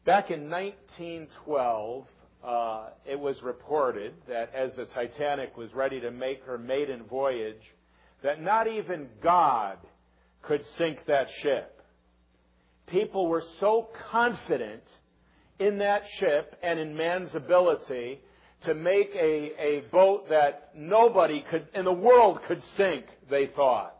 Back in 1912, it was reported that as the Titanic was ready to make her maiden voyage, that not even God could sink that ship. People were so confident in that ship and in man's ability to make a boat that nobody could in the world could sink, they thought.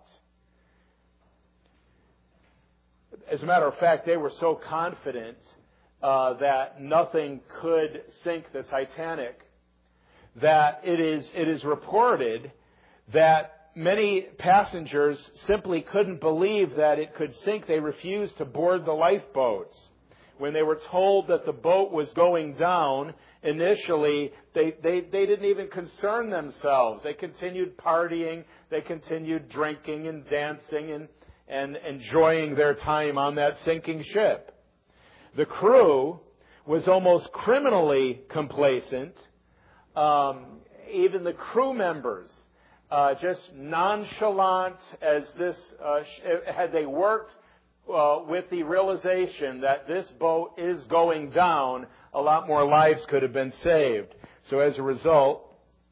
As a matter of fact, they were so confident that nothing could sink the Titanic that it is reported that many passengers simply couldn't believe that it could sink. They refused to board the lifeboats. When they were told that the boat was going down, initially, they didn't even concern themselves. They continued partying, they continued drinking and dancing and enjoying their time on that sinking ship. The crew was almost criminally complacent. Even the crew members, just nonchalant as this, had they worked with the realization that this boat is going down, a lot more lives could have been saved. So as a result,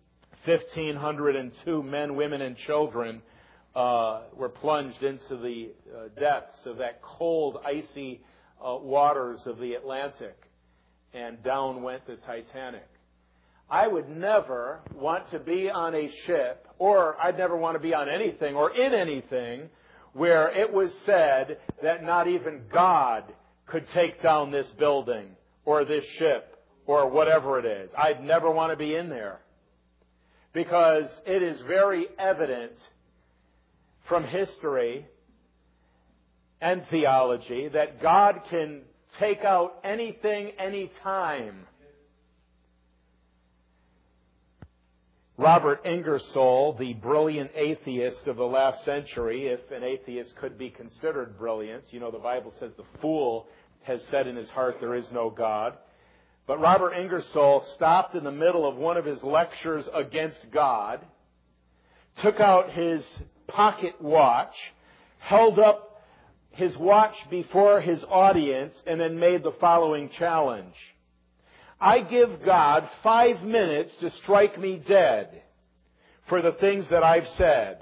1,502 men, women, and children were plunged into the depths of that cold, icy waters of the Atlantic, and down went the Titanic. I would never want to be on a ship, or I'd never want to be on anything or in anything where it was said that not even God could take down this building or this ship or whatever it is. I'd never want to be in there, because it is very evident from history and theology that God can take out anything, anytime. Robert Ingersoll, the brilliant atheist of the last century, if an atheist could be considered brilliant, you know the Bible says the fool has said in his heart there is no God. But Robert Ingersoll stopped in the middle of one of his lectures against God, took out his pocket watch, held up his watch before his audience, and then made the following challenge. I give God 5 minutes to strike me dead for the things that I've said.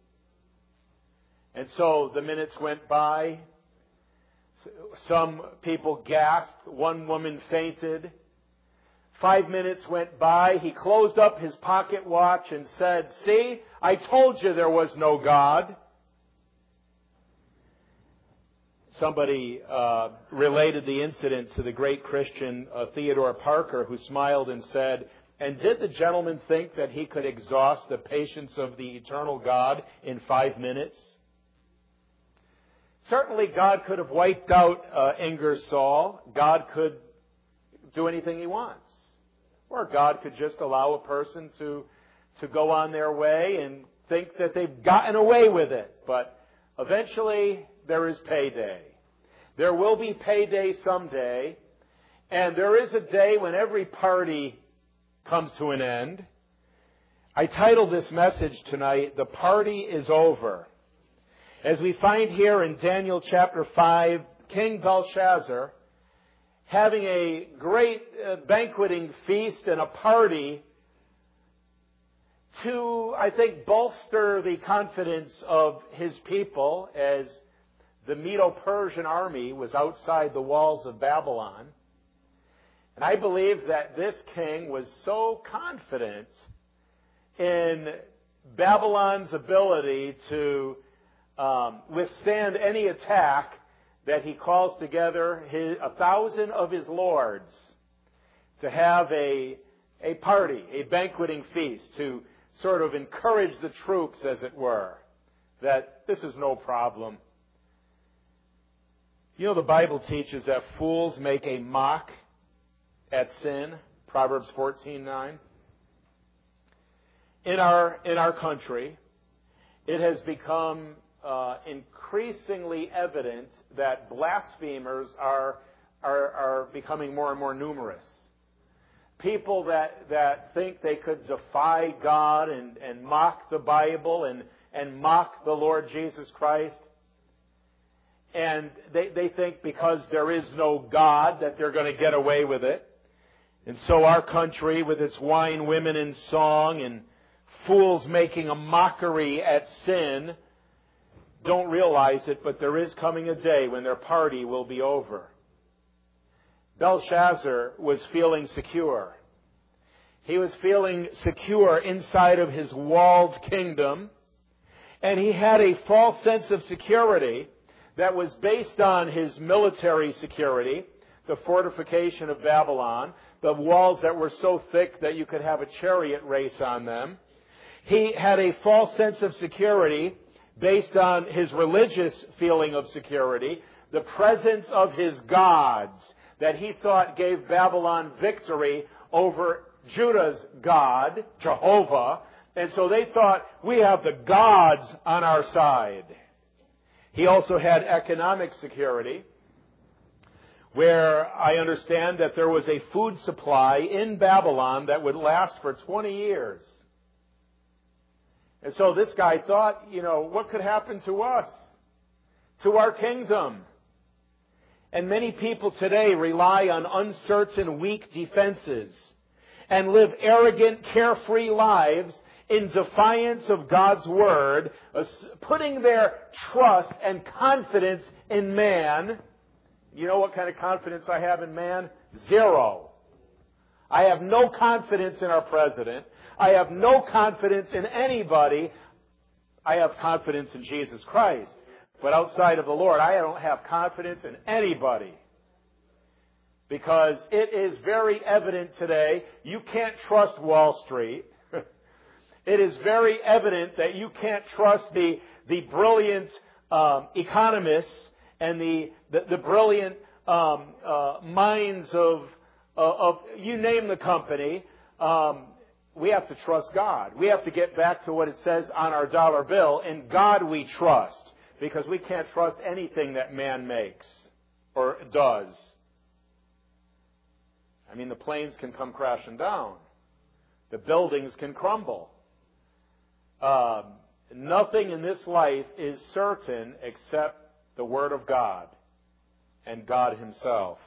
And so the minutes went by. Some people gasped. One woman fainted. 5 minutes went by. He closed up his pocket watch and said, "See, I told you there was no God." Somebody related the incident to the great Christian Theodore Parker, who smiled and said, "And did the gentleman think that he could exhaust the patience of the eternal God in 5 minutes?" Certainly God could have wiped out Ingersoll. God could do anything He wants. Or God could just allow a person to go on their way and think that they've gotten away with it. But eventually there is payday. There will be payday someday. And there is a day when every party comes to an end. I titled this message tonight, "The Party is Over." As we find here in Daniel chapter 5, King Belshazzar having a great banqueting feast and a party to, I think, bolster the confidence of his people as the Medo-Persian army was outside the walls of Babylon. And I believe that this king was so confident in Babylon's ability to withstand any attack that he calls together 1,000 of his lords to have a party, a banqueting feast, to sort of encourage the troops, as it were, that this is no problem. You know, the Bible teaches that fools make a mock at sin, Proverbs 14:9. In our country, it has become increasingly evident that blasphemers are becoming more and more numerous. People that think they could defy God and mock the Bible and mock the Lord Jesus Christ. And they think because there is no God that they're going to get away with it. And so our country, with its wine, women, and song, and fools making a mockery at sin, don't realize it, but there is coming a day when their party will be over. Belshazzar was feeling secure. He was feeling secure inside of his walled kingdom, and he had a false sense of security that was based on his military security, the fortification of Babylon, the walls that were so thick that you could have a chariot race on them. He had a false sense of security based on his religious feeling of security, the presence of his gods that he thought gave Babylon victory over Judah's God, Jehovah. And so they thought, we have the gods on our side. He also had economic security, where I understand that there was a food supply in Babylon that would last for 20 years. And so this guy thought, what could happen to us, to our kingdom? And many people today rely on uncertain, weak defenses and live arrogant, carefree lives in defiance of God's Word, putting their trust and confidence in man. You know what kind of confidence I have in man? Zero. I have no confidence in our president. I have no confidence in anybody. I have confidence in Jesus Christ. But outside of the Lord, I don't have confidence in anybody. Because it is very evident today, you can't trust Wall Street. It is very evident that you can't trust the brilliant economists and the brilliant minds of you name the company. We have to trust God. We have to get back to what it says on our dollar bill. In God we trust, because we can't trust anything that man makes or does. I mean, the planes can come crashing down. The buildings can crumble. Nothing in this life is certain except the Word of God and God Himself.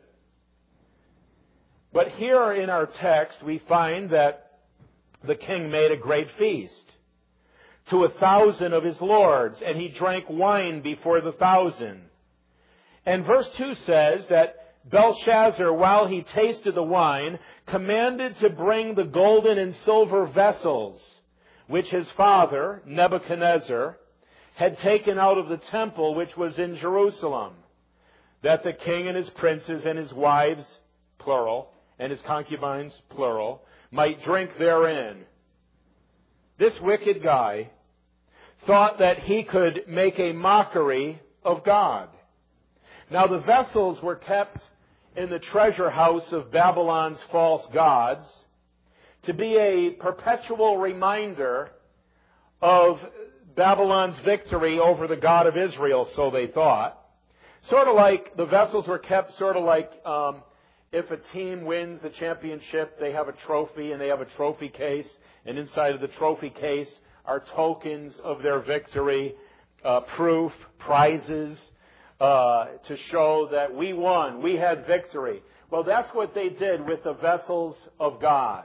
But here in our text, we find that the king made a great feast to 1,000 of his lords, and he drank wine before the 1,000. And verse 2 says that Belshazzar, while he tasted the wine, commanded to bring the golden and silver vessels, which his father, Nebuchadnezzar, had taken out of the temple which was in Jerusalem, that the king and his princes and his wives, plural, and his concubines, plural, might drink therein. This wicked guy thought that he could make a mockery of God. Now the vessels were kept in the treasure house of Babylon's false gods to be a perpetual reminder of Babylon's victory over the God of Israel, so they thought. Sort of like, the vessels were kept sort of like if a team wins the championship, they have a trophy and they have a trophy case, and inside of the trophy case are tokens of their victory, proof, prizes, to show that we won, we had victory. Well, that's what they did with the vessels of God.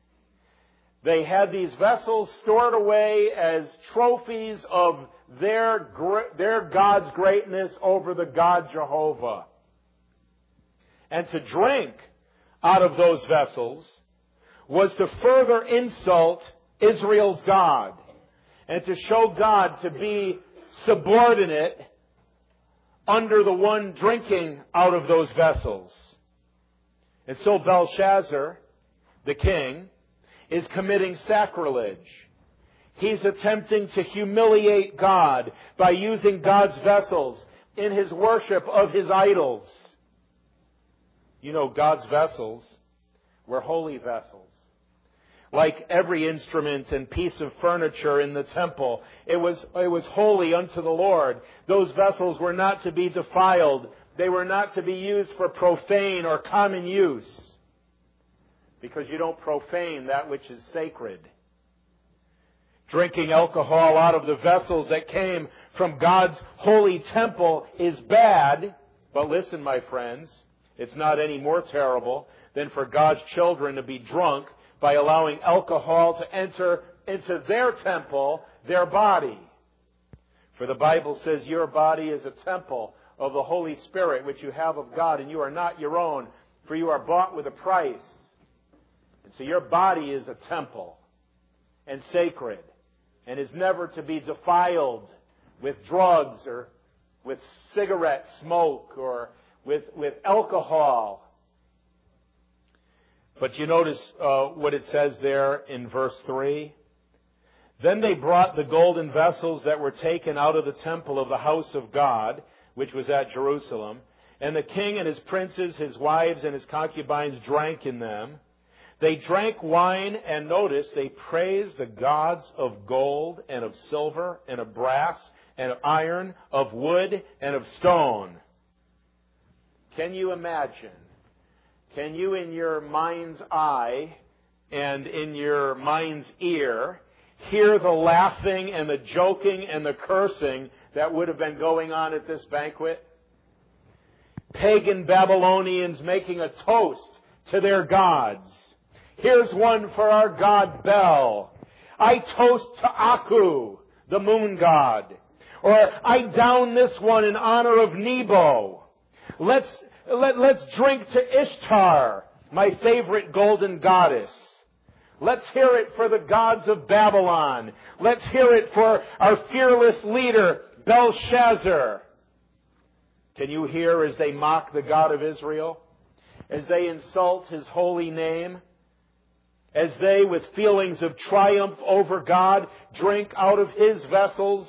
They had these vessels stored away as trophies of their God's greatness over the God Jehovah. And to drink out of those vessels was to further insult Israel's God and to show God to be subordinate under the one drinking out of those vessels. And so Belshazzar, the king, is committing sacrilege. He's attempting to humiliate God by using God's vessels in his worship of his idols. You know, God's vessels were holy vessels. Like every instrument and piece of furniture in the temple, it was holy unto the Lord. Those vessels were not to be defiled. They were not to be used for profane or common use, because you don't profane that which is sacred. Drinking alcohol out of the vessels that came from God's holy temple is bad. But listen, my friends, it's not any more terrible than for God's children to be drunk by allowing alcohol to enter into their temple, their body. For the Bible says your body is a temple of the Holy Spirit, which you have of God, and you are not your own, for you are bought with a price. And so your body is a temple and sacred, and is never to be defiled with drugs or with cigarette smoke or with alcohol. But you notice what it says there in verse 3. Then they brought the golden vessels that were taken out of the temple of the house of God, which was at Jerusalem, and the king and his princes, his wives, and his concubines drank in them. They drank wine, and notice, they praised the gods of gold and of silver and of brass and of iron, of wood and of stone. Can you imagine? Can you, in your mind's eye and in your mind's ear, hear the laughing and the joking and the cursing that would have been going on at this banquet? Pagan Babylonians making a toast to their gods. Here's one for our god Bel. I toast to Aku, the moon god. Or I down this one in honor of Nebo. Let's drink to Ishtar, my favorite golden goddess. Let's hear it for the gods of Babylon. Let's hear it for our fearless leader, Belshazzar. Can you hear as they mock the God of Israel? As they insult His holy name? As they, with feelings of triumph over God, drink out of His vessels?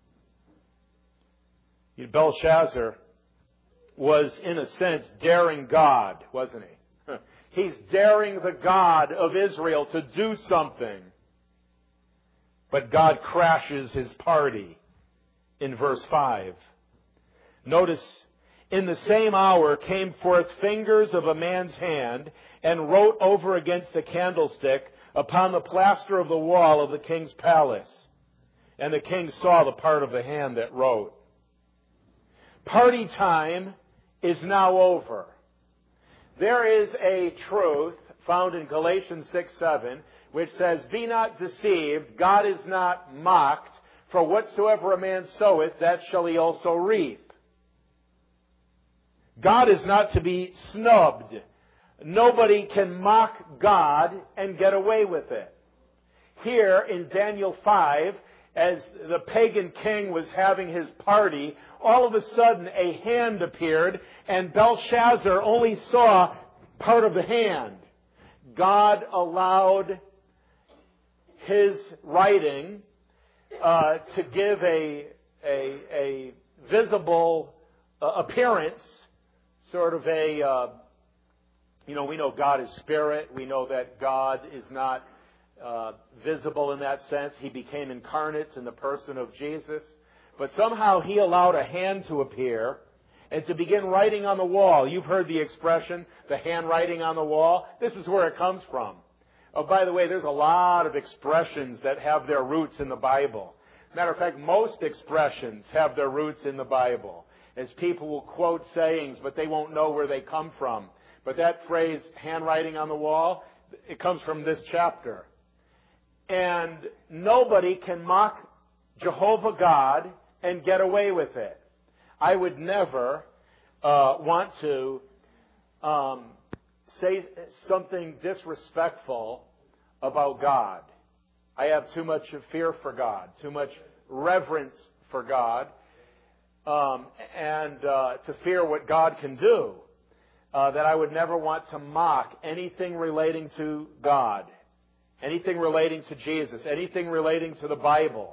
Belshazzar was, in a sense, daring God, wasn't he? He's daring the God of Israel to do something. But God crashes his party in verse 5. Notice, in the same hour came forth fingers of a man's hand and wrote over against the candlestick upon the plaster of the wall of the king's palace. And the king saw the part of the hand that wrote. Party time is now over. There is a truth found in Galatians 6:7, which says, "Be not deceived, God is not mocked, for whatsoever a man soweth, that shall he also reap." God is not to be snubbed. Nobody can mock God and get away with it. Here in Daniel 5, as the pagan king was having his party, all of a sudden a hand appeared, and Belshazzar only saw part of the hand. God allowed his writing to give a visible appearance, sort of we know God is spirit. We know that God is not visible in that sense. He became incarnate in the person of Jesus. But somehow he allowed a hand to appear and to begin writing on the wall. You've heard the expression, the handwriting on the wall. This is where it comes from. Oh, by the way, there's a lot of expressions that have their roots in the Bible. Matter of fact, most expressions have their roots in the Bible. As people will quote sayings, but they won't know where they come from. But that phrase, handwriting on the wall, it comes from this chapter. And nobody can mock Jehovah God and get away with it. I would never want to say something disrespectful about God. I have too much fear for God, too much reverence for God, and to fear what God can do, that I would never want to mock anything relating to God, anything relating to Jesus, anything relating to the Bible.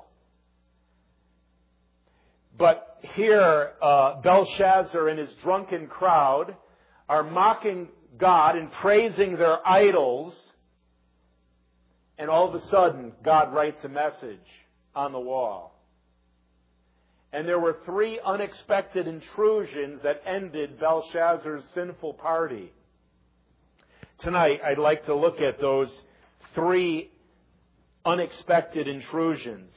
But here, Belshazzar and his drunken crowd are mocking God and praising their idols. And all of a sudden, God writes a message on the wall. And there were 3 unexpected intrusions that ended Belshazzar's sinful party. Tonight, I'd like to look at those 3 unexpected intrusions.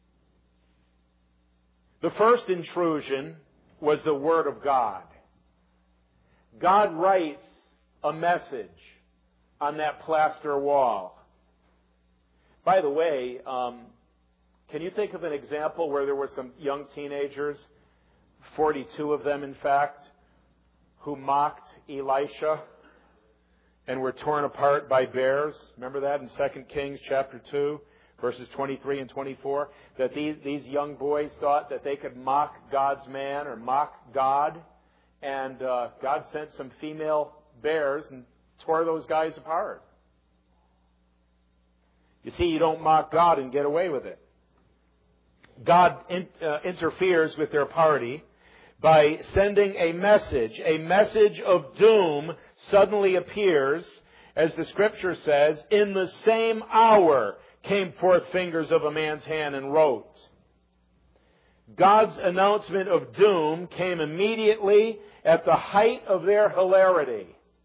The first intrusion was the Word of God. God writes a message on that plaster wall. By the way, can you think of an example where there were some young teenagers, 42 of them in fact, who mocked Elisha and were torn apart by bears? Remember that in 2 Kings chapter 2, verses 23 and 24? That these young boys thought that they could mock God's man or mock God. And God sent some female bears and tore those guys apart. You see, you don't mock God and get away with it. God interferes with their party by sending a message of doom suddenly appears, as the Scripture says, in the same hour came forth fingers of a man's hand and wrote. God's announcement of doom came immediately at the height of their hilarity.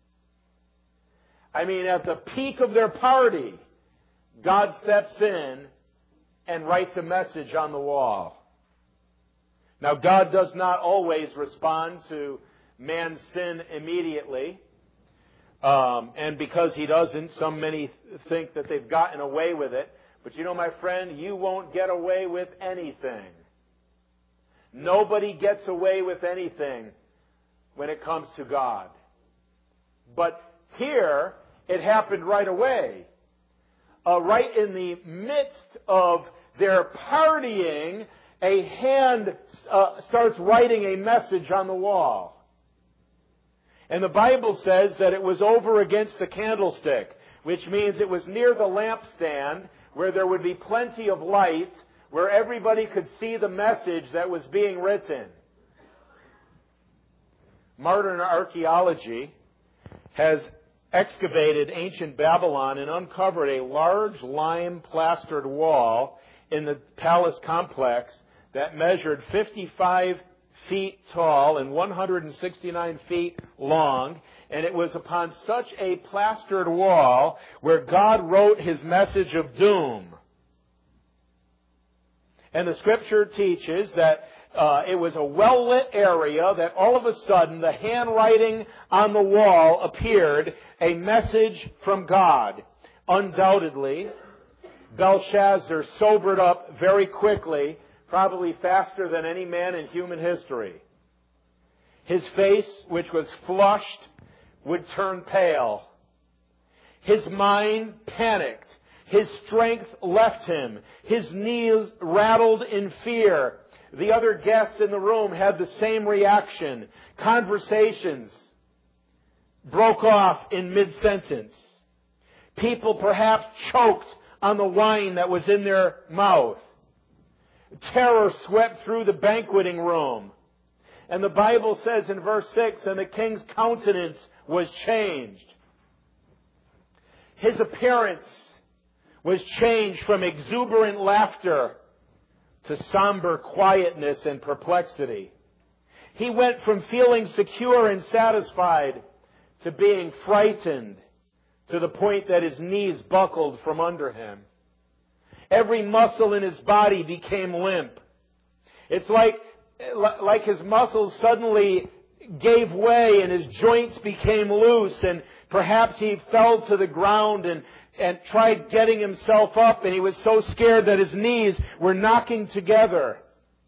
I mean, at the peak of their party, God steps in and writes a message on the wall. Now, God does not always respond to man's sin immediately. And because He doesn't, many think that they've gotten away with it. But you know, my friend, you won't get away with anything. Nobody gets away with anything when it comes to God. But here, it happened right away. Right in the midst of their partying, a hand starts writing a message on the wall. And the Bible says that it was over against the candlestick, which means it was near the lampstand where there would be plenty of light, where everybody could see the message that was being written. Modern archaeology has excavated ancient Babylon and uncovered a large lime-plastered wall in the palace complex that measured 55 feet tall and 169 feet long. And it was upon such a plastered wall where God wrote His message of doom. And the Scripture teaches that it was a well-lit area that all of a sudden the handwriting on the wall appeared, a message from God. Undoubtedly, Belshazzar sobered up very quickly, probably faster than any man in human history. His face, which was flushed, would turn pale. His mind panicked. His strength left him. His knees rattled in fear. The other guests in the room had the same reaction. Conversations broke off in mid-sentence. People perhaps choked on the wine that was in their mouth. Terror swept through the banqueting room. And the Bible says in verse 6, and the king's countenance was changed. His appearance was changed from exuberant laughter to somber quietness and perplexity. He went from feeling secure and satisfied to being frightened to the point that his knees buckled from under him. Every muscle in his body became limp. It's like his muscles suddenly gave way and his joints became loose, and perhaps he fell to the ground and tried getting himself up, and he was so scared that his knees were knocking together.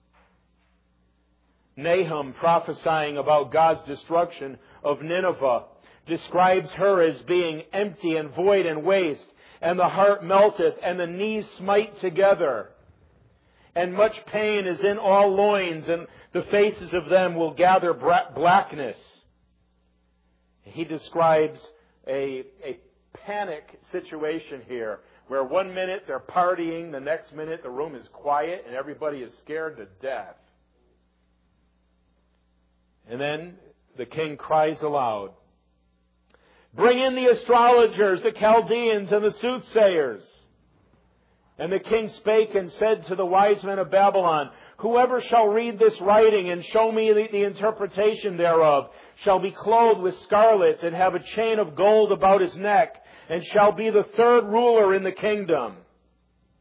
Nahum, prophesying about God's destruction of Nineveh, describes her as being empty and void and waste, and the heart melteth, and the knees smite together. And much pain is in all loins, and the faces of them will gather blackness. He describes a panic situation here, where one minute they're partying, the next minute the room is quiet, and everybody is scared to death. And then the king cries aloud, "Bring in the astrologers, the Chaldeans, and the soothsayers." And the king spake and said to the wise men of Babylon, "Whoever shall read this writing and show me the interpretation thereof shall be clothed with scarlet and have a chain of gold about his neck, and shall be the third ruler in the kingdom."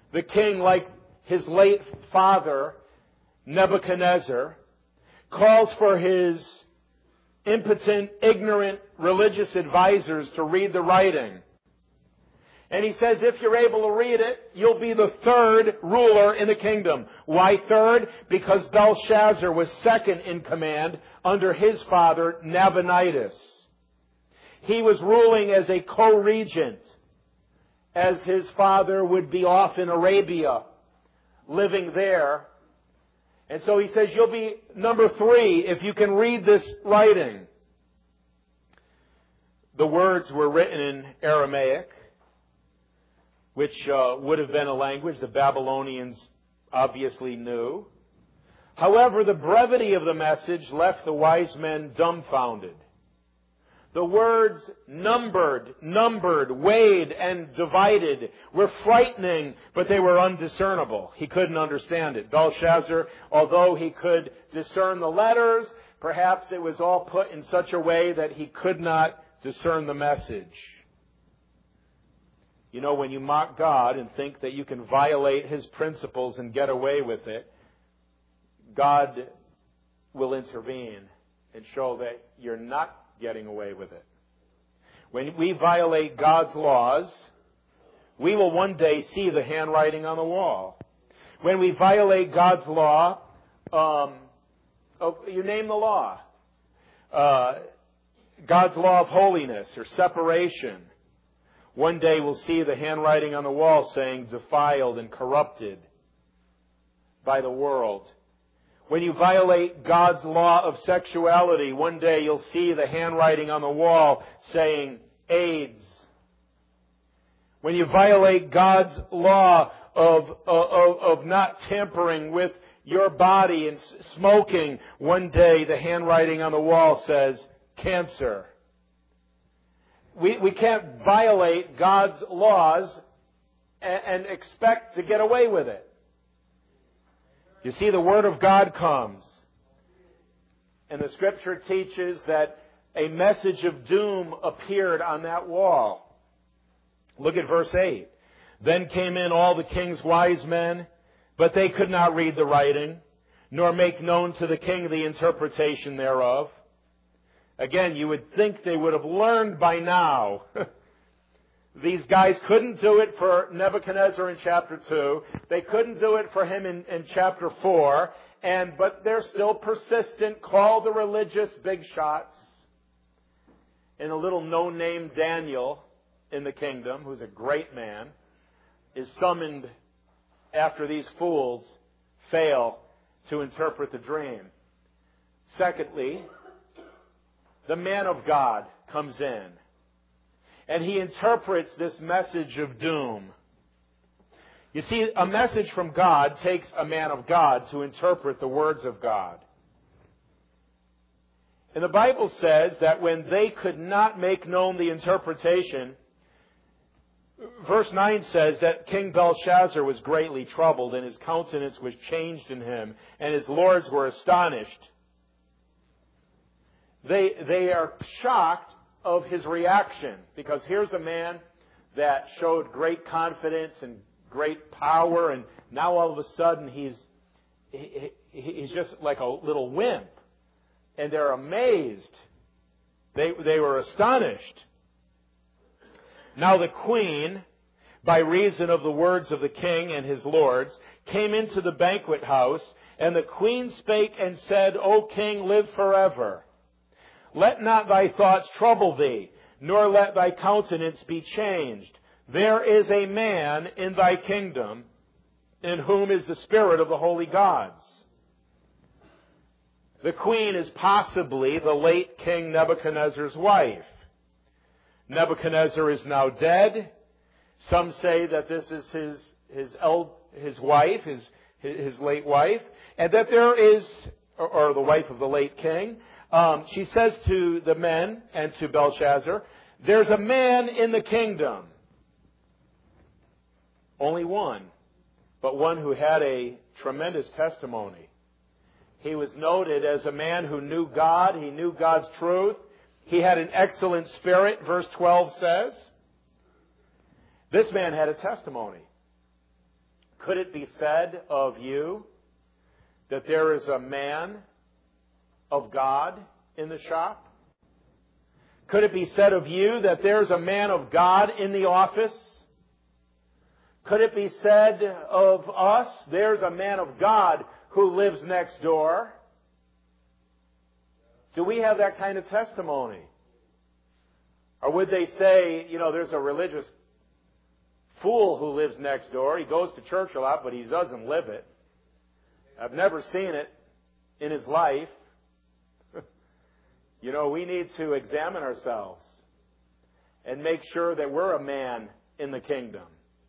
The king, like his late father, Nebuchadnezzar, calls for his impotent, ignorant religious advisors to read the writing. And he says, if you're able to read it, you'll be the third ruler in the kingdom. Why third? Because Belshazzar was second in command under his father, Nabonidus. He was ruling as a co-regent, as his father would be off in Arabia, living there. And so he says, you'll be number 3 if you can read this writing. The words were written in Aramaic, which would have been a language the Babylonians obviously knew. However, the brevity of the message left the wise men dumbfounded. The words numbered, weighed, and divided were frightening, but they were undiscernible. He couldn't understand it. Belshazzar, although he could discern the letters, perhaps it was all put in such a way that he could not discern the message. You know, when you mock God and think that you can violate His principles and get away with it, God will intervene and show that you're not getting away with it. When we violate God's laws, we will one day see the handwriting on the wall. When we violate God's law, you name the law. God's law of holiness or separation. One day we'll see the handwriting on the wall saying defiled and corrupted by the world. When you violate God's law of sexuality, one day you'll see the handwriting on the wall saying AIDS. When you violate God's law of not tampering with your body and smoking, one day the handwriting on the wall says cancer. We can't violate God's laws and expect to get away with it. You see, the Word of God comes. And the Scripture teaches that a message of doom appeared on that wall. Look at verse 8. Then came in all the king's wise men, but they could not read the writing, nor make known to the king the interpretation thereof. Again, you would think they would have learned by now. These guys couldn't do it for Nebuchadnezzar in chapter 2. They couldn't do it for him in chapter 4. But they're still persistent. Call the religious big shots. And a little no-name Daniel in the kingdom, who's a great man, is summoned after these fools fail to interpret the dream. Secondly, the man of God comes in. And he interprets this message of doom. You see, a message from God takes a man of God to interpret the words of God. And the Bible says that when they could not make known the interpretation, verse 9 says that King Belshazzar was greatly troubled, and his countenance was changed in him, and his lords were astonished. They are shocked of his reaction, because here's a man that showed great confidence and great power, and now all of a sudden he's just like a little wimp, and they're amazed. They were astonished. Now the queen, by reason of the words of the king and his lords, came into the banquet house, and the queen spake and said, O king, live forever. Let not thy thoughts trouble thee, nor let thy countenance be changed. There is a man in thy kingdom in whom is the spirit of the holy gods. The queen is possibly the late King Nebuchadnezzar's wife. Nebuchadnezzar is now dead. Some say that this is his wife, his late wife, and that there is, or the wife of the late king. She says to the men and to Belshazzar, there's a man in the kingdom. Only one, but one who had a tremendous testimony. He was noted as a man who knew God. He knew God's truth. He had an excellent spirit, verse 12 says. This man had a testimony. Could it be said of you that there is a man of God in the shop? Could it be said of you that there's a man of God in the office? Could it be said of us, there's a man of God who lives next door? Do we have that kind of testimony? Or would they say, there's a religious fool who lives next door. He goes to church a lot, but he doesn't live it. I've never seen it in his life. We need to examine ourselves and make sure that we're a man in the kingdom.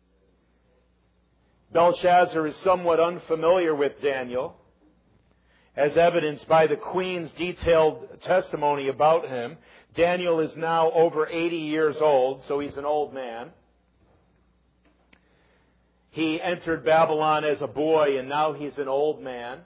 Belshazzar is somewhat unfamiliar with Daniel, as evidenced by the queen's detailed testimony about him. Daniel is now over 80 years old, so he's an old man. He entered Babylon as a boy, and now he's an old man.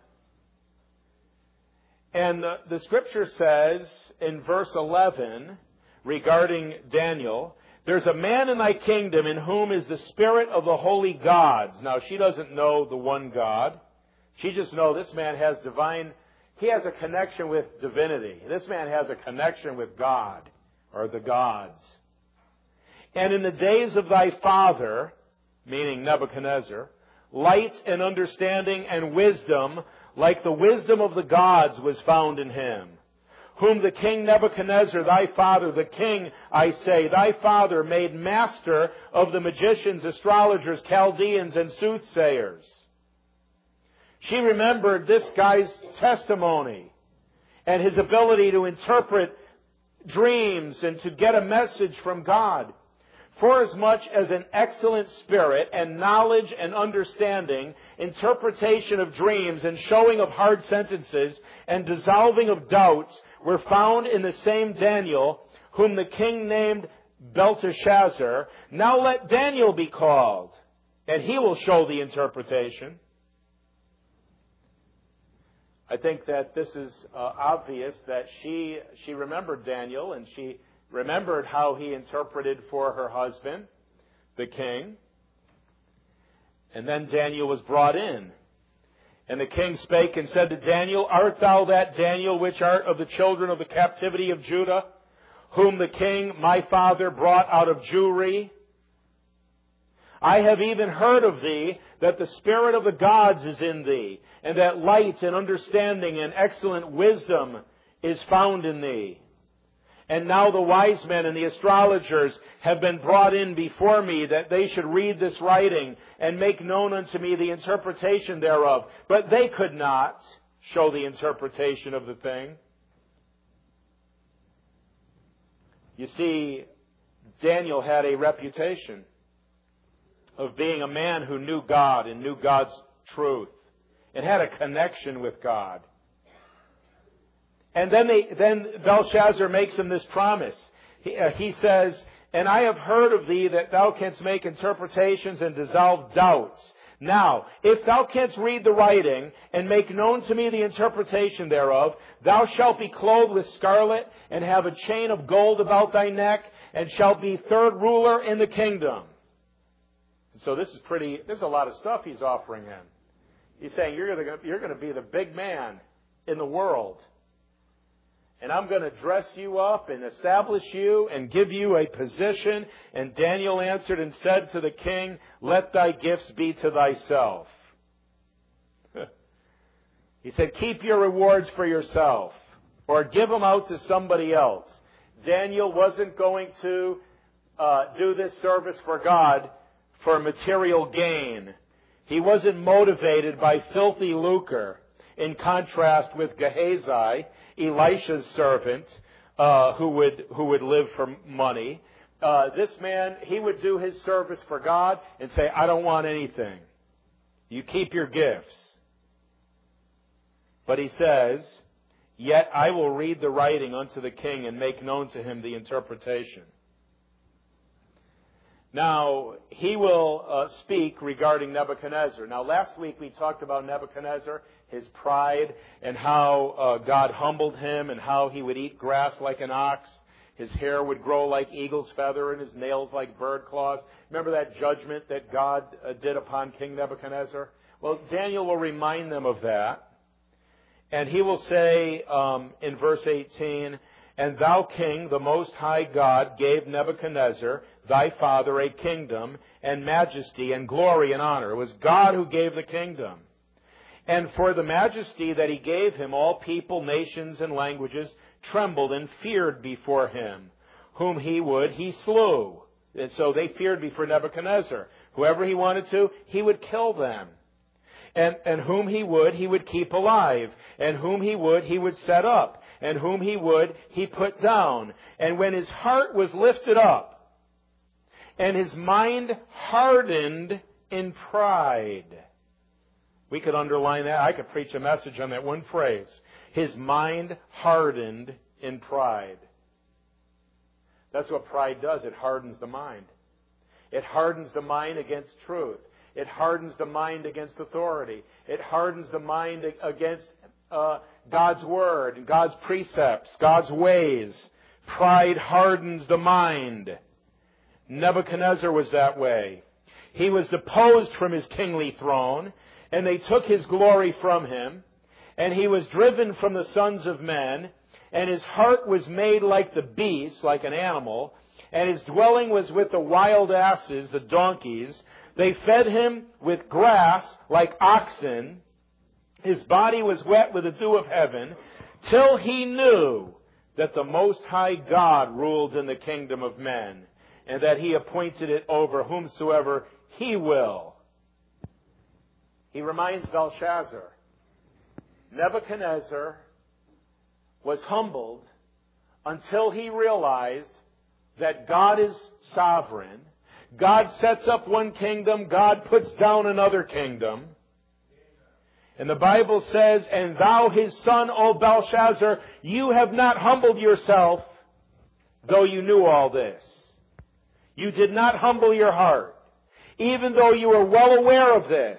And the Scripture says in verse 11, regarding Daniel, there's a man in thy kingdom in whom is the spirit of the holy gods. Now, she doesn't know the one God. She just knows this man has he has a connection with divinity. This man has a connection with God, or the gods. And in the days of thy father, meaning Nebuchadnezzar, light and understanding and wisdom, like the wisdom of the gods, was found in him. Whom the king Nebuchadnezzar, thy father, the king, I say, thy father made master of the magicians, astrologers, Chaldeans, and soothsayers. She remembered this guy's testimony and his ability to interpret dreams and to get a message from God. Forasmuch as an excellent spirit and knowledge and understanding, interpretation of dreams and showing of hard sentences and dissolving of doubts were found in the same Daniel, whom the king named Belteshazzar, now let Daniel be called, and he will show the interpretation. I think that this is obvious that she remembered Daniel, and she remembered how he interpreted for her husband, the king. And then Daniel was brought in. And the king spake and said to Daniel, art thou that Daniel which art of the children of the captivity of Judah, whom the king my father brought out of Jewry? I have even heard of thee, that the spirit of the gods is in thee, and that light and understanding and excellent wisdom is found in thee. And now the wise men and the astrologers have been brought in before me, that they should read this writing and make known unto me the interpretation thereof. But they could not show the interpretation of the thing. You see, Daniel had a reputation of being a man who knew God and knew God's truth and had a connection with God. And then Belshazzar makes him this promise. He says, and I have heard of thee that thou canst make interpretations and dissolve doubts. Now, if thou canst read the writing and make known to me the interpretation thereof, thou shalt be clothed with scarlet and have a chain of gold about thy neck and shalt be third ruler in the kingdom. And so there's a lot of stuff he's offering him. He's saying, you're going to be the big man in the world. And I'm going to dress you up and establish you and give you a position. And Daniel answered and said to the king, let thy gifts be to thyself. He said, keep your rewards for yourself, or give them out to somebody else. Daniel wasn't going to do this service for God for material gain. He wasn't motivated by filthy lucre, in contrast with Gehazi, Elisha's servant, who would live for money. This man, he would do his service for God and say, I don't want anything. You keep your gifts. But he says, yet I will read the writing unto the king and make known to him the interpretation. Now, he will speak regarding Nebuchadnezzar. Now, last week we talked about Nebuchadnezzar, his pride, and how God humbled him, and how he would eat grass like an ox. His hair would grow like eagle's feather and his nails like bird claws. Remember that judgment that God did upon King Nebuchadnezzar? Well, Daniel will remind them of that. And he will say in verse 18, "And thou, King, the Most High God, gave Nebuchadnezzar, thy father, a kingdom and majesty and glory and honor." It was God who gave the kingdom. "And for the majesty that he gave him, all people, nations, and languages trembled and feared before him. Whom he would, he slew." And so they feared before Nebuchadnezzar. Whoever he wanted to, he would kill them. And whom he would keep alive. And whom he would set up. And whom he would, he put down. And when his heart was lifted up, and his mind hardened in pride. We could underline that. I could preach a message on that one phrase. His mind hardened in pride. That's what pride does. It hardens the mind. It hardens the mind against truth. It hardens the mind against authority. It hardens the mind against God's Word, God's precepts, God's ways. Pride hardens the mind. Nebuchadnezzar was that way. He was deposed from his kingly throne, and they took his glory from him, and he was driven from the sons of men, and his heart was made like the beast, like an animal, and his dwelling was with the wild asses, the donkeys. They fed him with grass like oxen. His body was wet with the dew of heaven, till he knew that the Most High God ruled in the kingdom of men, and that he appointed it over whomsoever he will. He reminds Belshazzar, Nebuchadnezzar was humbled until he realized that God is sovereign. God sets up one kingdom, God puts down another kingdom. And the Bible says, "And thou his son, O Belshazzar, you have not humbled yourself, though you knew all this." You did not humble your heart, even though you were well aware of this.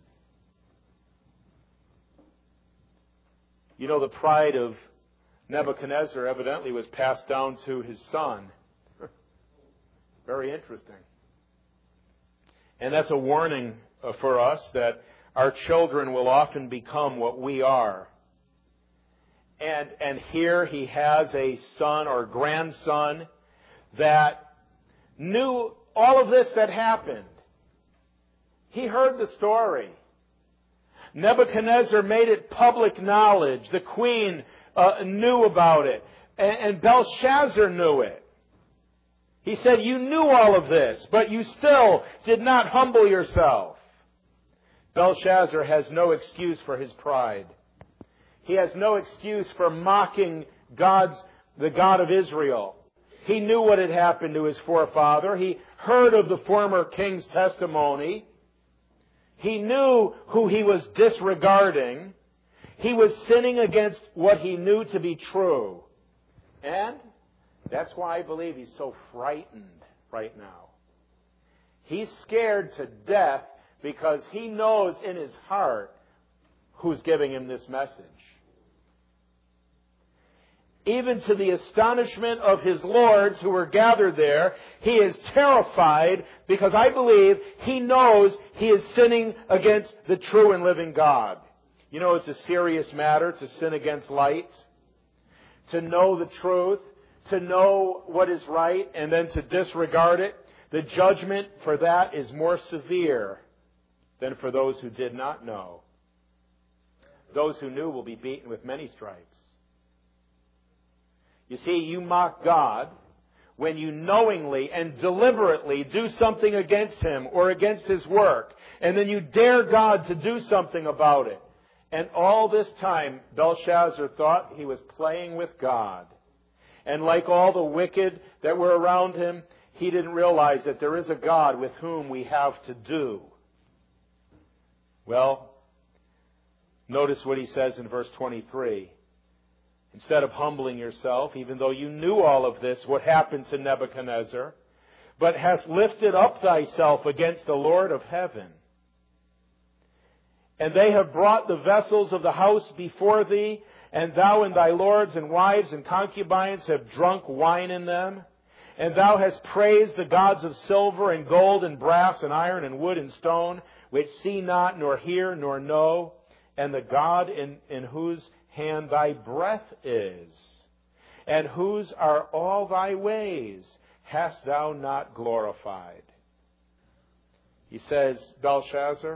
You know, the pride of Nebuchadnezzar evidently was passed down to his son. Very interesting. And that's a warning for us that our children will often become what we are. And here he has a son or grandson that knew all of this that happened. He heard the story. Nebuchadnezzar made it public knowledge. The queen knew about it. And Belshazzar knew it. He said, "You knew all of this, but you still did not humble yourself." Belshazzar has no excuse for his pride. He has no excuse for mocking the God of Israel. He knew what had happened to his forefather. He heard of the former king's testimony. He knew who he was disregarding. He was sinning against what he knew to be true. And that's why I believe he's so frightened right now. He's scared to death because he knows in his heart who's giving him this message. Even to the astonishment of his lords who were gathered there, he is terrified because I believe he knows he is sinning against the true and living God. You know, it's a serious matter to sin against light, to know the truth, to know what is right, and then to disregard it. The judgment for that is more severe than for those who did not know. Those who knew will be beaten with many stripes. You see, you mock God when you knowingly and deliberately do something against Him or against His work, and then you dare God to do something about it. And all this time, Belshazzar thought he was playing with God. And like all the wicked that were around him, he didn't realize that there is a God with whom we have to do. Well, notice what he says in verse 23. Instead of humbling yourself, even though you knew all of this, what happened to Nebuchadnezzar, but hast lifted up thyself against the Lord of heaven. And they have brought the vessels of the house before thee, And thou and thy lords and wives and concubines have drunk wine in them. And thou hast praised the gods of silver and gold and brass and iron and wood and stone, which see not, nor hear, nor know, and the God in whose hand thy breath is, and whose are all thy ways, hast thou not glorified. He says, Belshazzar,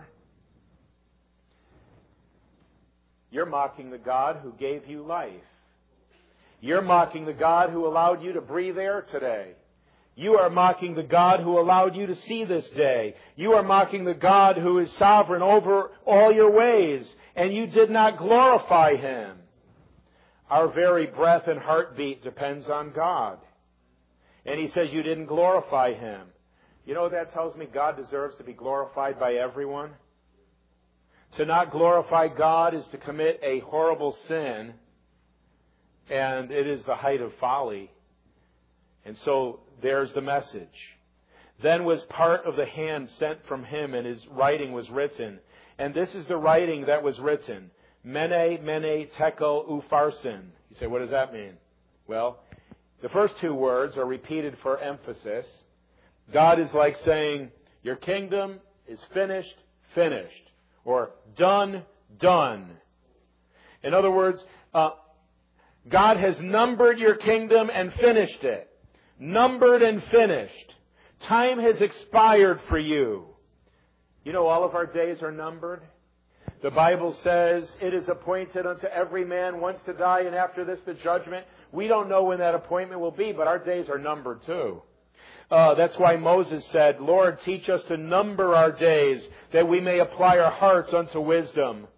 you're mocking the God who gave you life. You're mocking the God who allowed you to breathe air today. You are mocking the God who allowed you to see this day. You are mocking the God who is sovereign over all your ways, and you did not glorify Him. Our very breath and heartbeat depends on God. And He says you didn't glorify Him. You know what that tells me? God deserves to be glorified by everyone. To not glorify God is to commit a horrible sin, and it is the height of folly. And so there's the message. Then was part of the hand sent from him, and his writing was written. And this is the writing that was written. Mene, mene, tekel, upharsin. You say, what does that mean? Well, the first two words are repeated for emphasis. God is like saying, your kingdom is finished, finished. Or done, done. In other words, God has numbered your kingdom and finished it. Numbered and finished. Time has expired for you. You know, all of our days are numbered. The Bible says, it is appointed unto every man once to die, and after this the judgment. We don't know when that appointment will be, but our days are numbered too. That's why Moses said, Lord, teach us to number our days, that we may apply our hearts unto wisdom.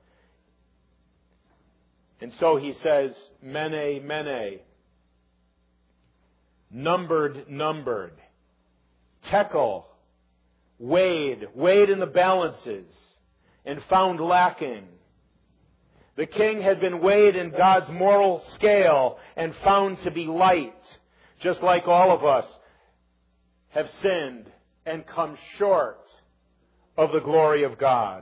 And so he says, mene, mene. Numbered, numbered. Tekel, weighed in the balances, and found lacking. The king had been weighed in God's moral scale and found to be light, just like all of us have sinned and come short of the glory of God.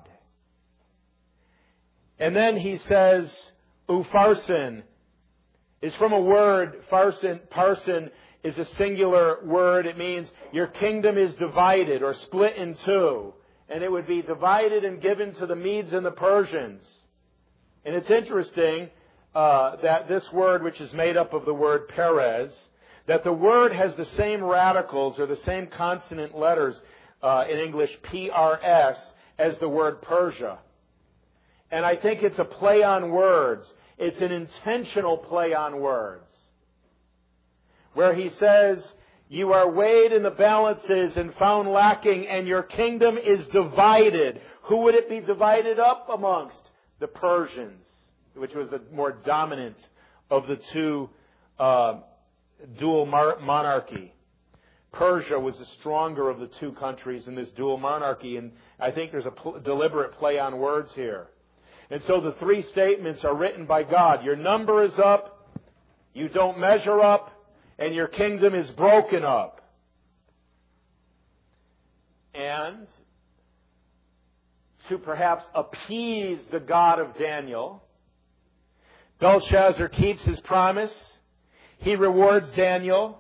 And then he says, upharsin is from a word, parsin is a singular word. It means your kingdom is divided or split in two. And it would be divided and given to the Medes and the Persians. And it's interesting that this word, which is made up of the word Perez, that the word has the same radicals or the same consonant letters in English, PRS, as the word Persia. And I think it's a play on words. It's an intentional play on words. Where he says, you are weighed in the balances and found lacking, and your kingdom is divided. Who would it be divided up amongst? The Persians, which was the more dominant of the two dual monarchy. Persia was the stronger of the two countries in this dual monarchy, and I think there's a deliberate play on words here. And so the three statements are written by God. Your number is up, you don't measure up, and your kingdom is broken up. And to perhaps appease the God of Daniel, Belshazzar keeps his promise. He rewards Daniel.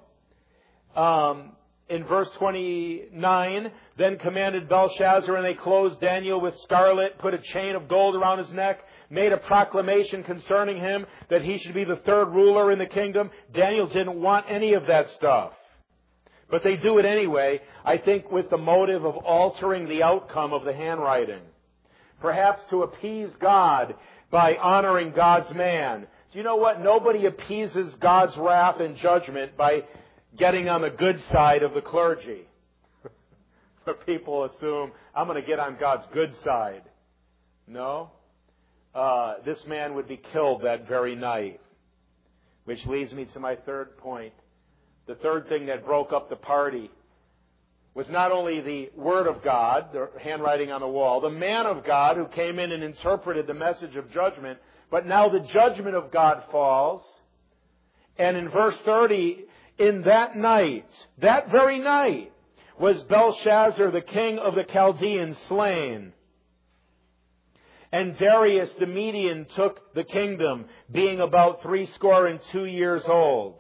In verse 29, then commanded Belshazzar, and they clothed Daniel with scarlet, put a chain of gold around his neck, made a proclamation concerning him that he should be the third ruler in the kingdom. Daniel didn't want any of that stuff. But they do it anyway, I think with the motive of altering the outcome of the handwriting. Perhaps to appease God by honoring God's man. Do you know what? Nobody appeases God's wrath and judgment by getting on the good side of the clergy. But people assume, I'm going to get on God's good side. No. This man would be killed that very night. Which leads me to my third point. The third thing that broke up the party was not only the Word of God, the handwriting on the wall, the man of God who came in and interpreted the message of judgment, but now the judgment of God falls. And in verse 30, in that night, that very night, was Belshazzar, the king of the Chaldeans, slain. And Darius the Median took the kingdom, being about 62 years old.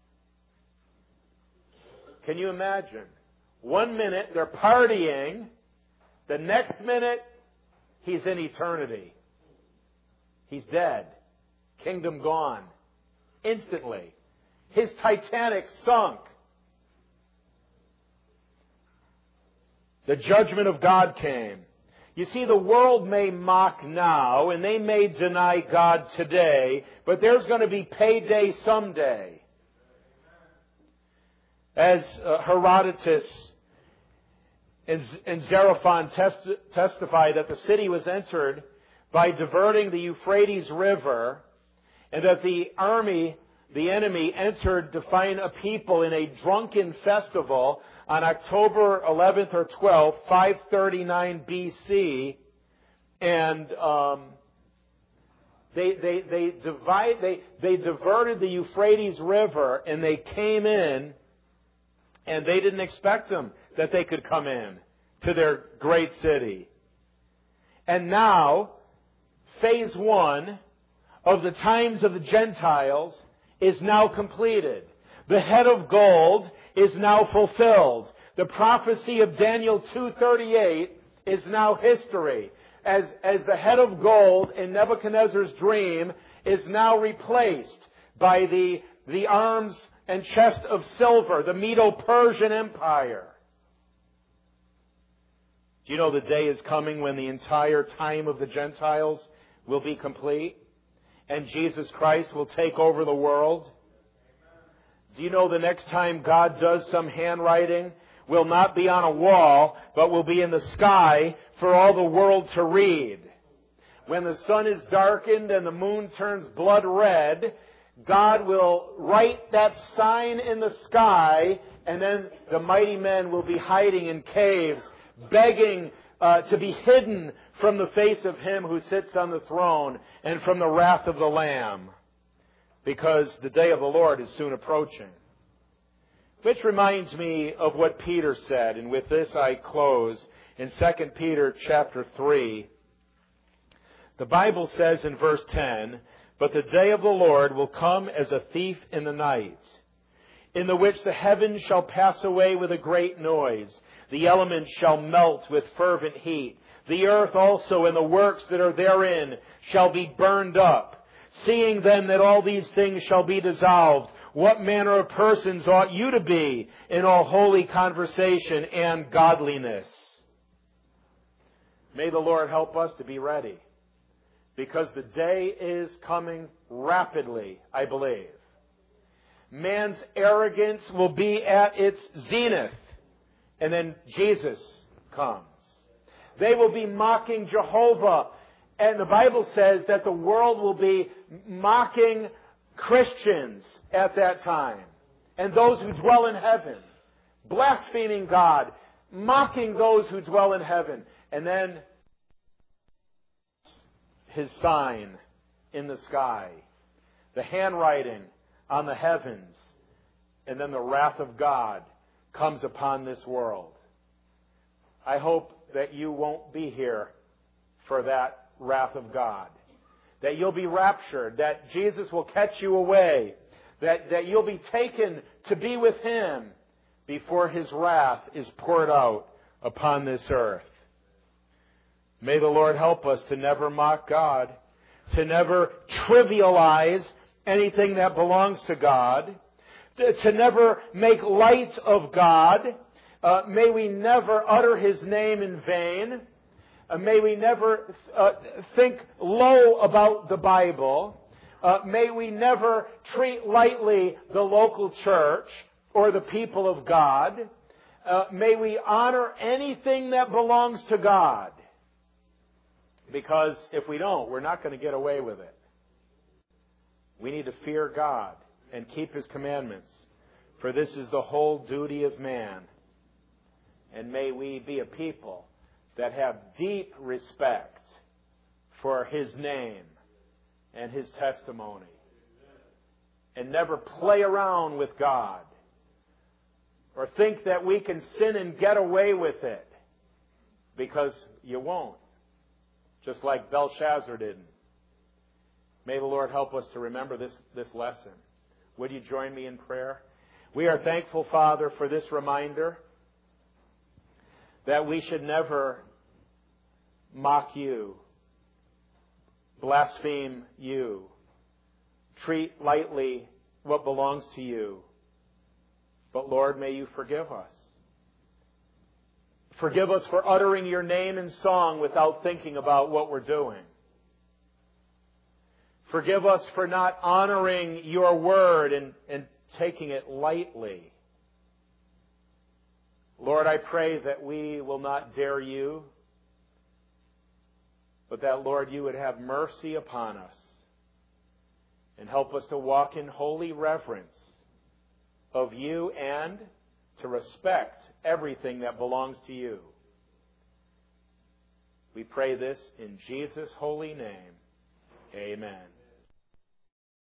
Can you imagine? 1 minute they're partying, the next minute he's in eternity. He's dead. Kingdom gone. Instantly. His Titanic sunk. The judgment of God came. You see, the world may mock now, and they may deny God today, but there's going to be payday someday. As Herodotus and Xenophon testify that the city was entered by diverting the Euphrates River, and that the enemy entered to find a people in a drunken festival on October 11th or 12th, 539 BC, and they diverted the Euphrates River, and they came in, and they didn't expect them that they could come in to their great city. And now, phase 1 of the times of the Gentiles is now completed. The head of gold is now fulfilled. The prophecy of Daniel 2:38 is now history. As the head of gold in Nebuchadnezzar's dream is now replaced by the arms and chest of silver, the Medo-Persian Empire. Do you know the day is coming when the entire time of the Gentiles will be complete? And Jesus Christ will take over the world? Do you know the next time God does some handwriting will not be on a wall, but will be in the sky for all the world to read? When the sun is darkened and the moon turns blood red, God will write that sign in the sky, and then the mighty men will be hiding in caves, begging to be hidden from the face of Him who sits on the throne and from the wrath of the Lamb, because the day of the Lord is soon approaching. Which reminds me of what Peter said, and with this I close. In 2 Peter chapter 3, the Bible says in verse 10, "But the day of the Lord will come as a thief in the night, in the which the heavens shall pass away with a great noise. The elements shall melt with fervent heat. The earth also and the works that are therein shall be burned up. Seeing then that all these things shall be dissolved, what manner of persons ought you to be in all holy conversation and godliness?" May the Lord help us to be ready, because the day is coming rapidly, I believe. Man's arrogance will be at its zenith, and then Jesus comes. They will be mocking Jehovah, and the Bible says that the world will be mocking Christians at that time, and those who dwell in heaven, blaspheming God, mocking those who dwell in heaven, and then His sign in the sky, the handwriting on the heavens, and then the wrath of God comes upon this world. I hope that you won't be here for that wrath of God, that you'll be raptured, that Jesus will catch you away, that you'll be taken to be with Him before His wrath is poured out upon this earth. May the Lord help us to never mock God, to never trivialize anything that belongs to God, to never make light of God. May we never utter His name in vain. May we never think low about the Bible. May we never treat lightly the local church or the people of God. May we honor anything that belongs to God. Because if we don't, we're not going to get away with it. We need to fear God and keep His commandments, for this is the whole duty of man. And may we be a people that have deep respect for His name and His testimony, and never play around with God or think that we can sin and get away with it, because you won't. just like Belshazzar didn't. May the Lord help us to remember this lesson. Would you join me in prayer? We are thankful, Father, for this reminder that we should never mock you, blaspheme you, treat lightly what belongs to you. But Lord, may you forgive us. Forgive us for uttering your name in song without thinking about what we're doing. Forgive us for not honoring your word and taking it lightly. Lord, I pray that we will not dare you, but that, Lord, you would have mercy upon us and help us to walk in holy reverence of you and to respect everything that belongs to you. We pray this in Jesus' holy name. Amen.